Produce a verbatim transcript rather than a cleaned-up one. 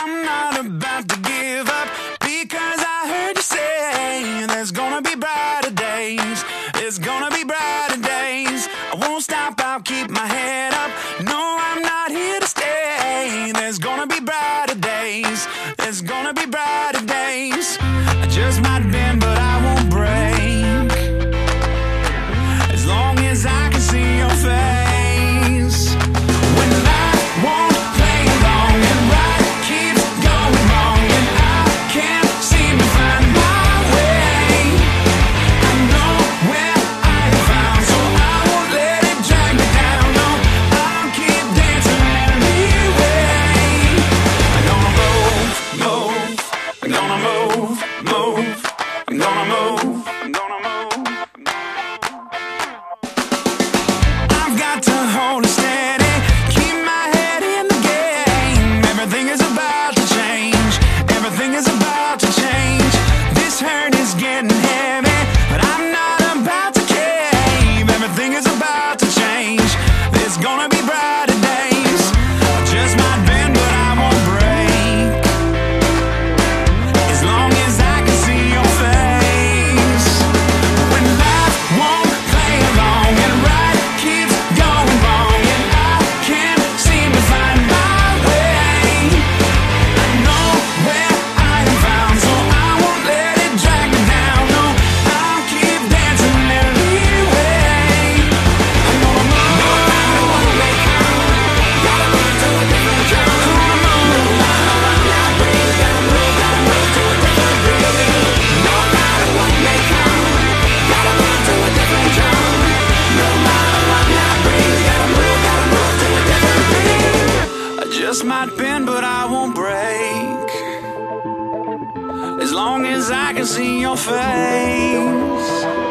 I'm not about to give up, because I heard you say there's gonna be brighter days. There's gonna be brighter days. I won't stop, I'll keep my head up. No, I'm not here to stay. There's gonna be brighter days. There's gonna be brighter days. I just might bend, but I won't break, as long as I can see your face. When life won't play along and right keeps going wrong, and I can't seem to find my way, I know where I am found, so I won't let it drag me down. No, I'll keep dancing anyway. I'm gonna move, move. I'm gonna move, move. I'm gonna move. I'm gonna move. I've got to hold it steady, keep my head in the game. Everything is about to change. Everything is about to change. This hurt is getting heavy, but I'm not about to cave. Everything is about to change. There's gonna be brighter days. I just might bend, but I won't break, as long as I can see your face. When life won't play along and right keeps going wrong, and I can't seem to find my way, I know where I am found, so I won't let it drag me down. No, I'll keep dancing anyway. I'm gonna move. No matter what may come, gotta move to a different drum. Gonna move. No matter what that brings, gotta move, gotta move to a different beat. No matter what may come, gotta move to a different drum. No matter what that brings, gotta move, gotta move to a different beat. I just might bend, but I won't break, as long as I can see your face.